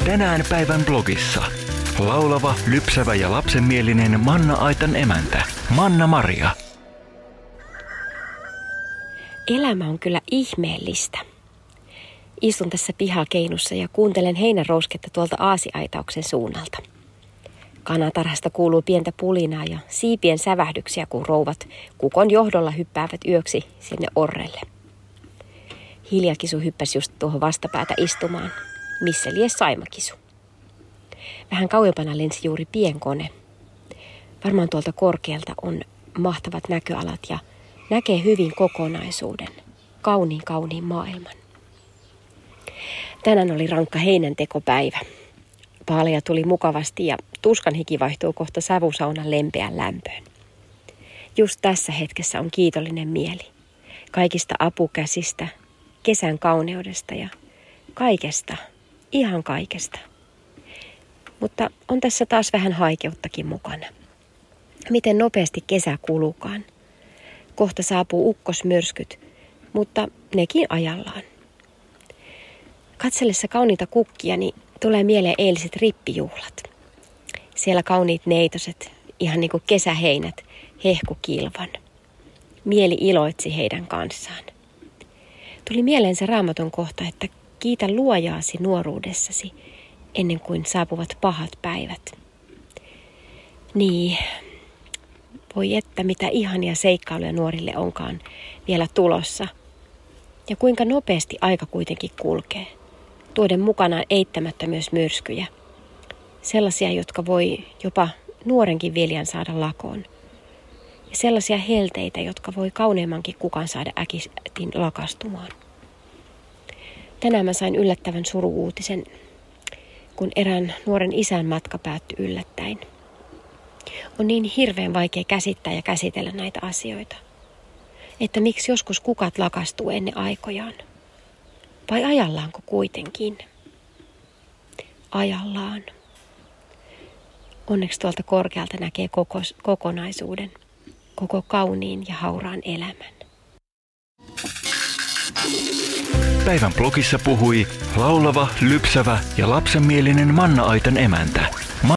Tänään päivän blogissa. Laulava, lypsävä ja lapsenmielinen Manna-aitan emäntä, Manna-Maria. Elämä on kyllä ihmeellistä. Istun tässä pihakeinussa ja kuuntelen heinärousketta tuolta aasiaitauksen suunnalta. Kanatarhasta kuuluu pientä pulinaa ja siipien sävähdyksiä, kun rouvat kukon johdolla hyppäävät yöksi sinne orrelle. Hiljakisu hyppäsi just tuohon vastapäätä istumaan. Missä lie Saimakisu? Vähän kauempana lensi juuri pienkone. Varmaan tuolta korkealta on mahtavat näköalat ja näkee hyvin kokonaisuuden, kauniin maailman. Tänään oli rankka heinäntekopäivä. Paalia tuli mukavasti ja tuskan hiki vaihtuu kohta savusaunan lempeään lämpöön. Just tässä hetkessä on kiitollinen mieli. Kaikista apukäsistä, kesän kauneudesta ja kaikesta, ihan kaikesta. Mutta on tässä taas vähän haikeuttakin mukana. Miten nopeasti kesä kulukaan. Kohta saapuu ukkosmyrskyt, mutta nekin ajallaan. Katsellessa kauniita kukkia, tulee mieleen eiliset rippijuhlat. Siellä kauniit neitoset, ihan niin kuin kesäheinät, hehku kilvan. Mieli iloitsi heidän kanssaan. Tuli mieleen se Raamatun kohta, että kiitä luojaasi nuoruudessasi ennen kuin saapuvat pahat päivät. Niin, voi että mitä ihania seikkailuja nuorille onkaan vielä tulossa. Ja kuinka nopeasti aika kuitenkin kulkee. Tuoden mukanaan eittämättä myös myrskyjä. Sellaisia, jotka voi jopa nuorenkin viljan saada lakoon. Ja sellaisia helteitä, jotka voi kauneimmankin kukan saada äkitin lakastumaan. Tänään mä sain yllättävän suru-uutisen, kun erään nuoren isän matka päättyi yllättäen. On niin hirveän vaikea käsittää ja käsitellä näitä asioita. Että miksi joskus kukat lakastuu ennen aikojaan? Vai ajallaanko kuitenkin? Ajallaan. Onneksi tuolta korkealta näkee kokonaisuuden, koko kauniin ja hauraan elämän. Päivän blogissa puhui laulava, lypsävä ja lapsenmielinen Manna-aitan emäntä,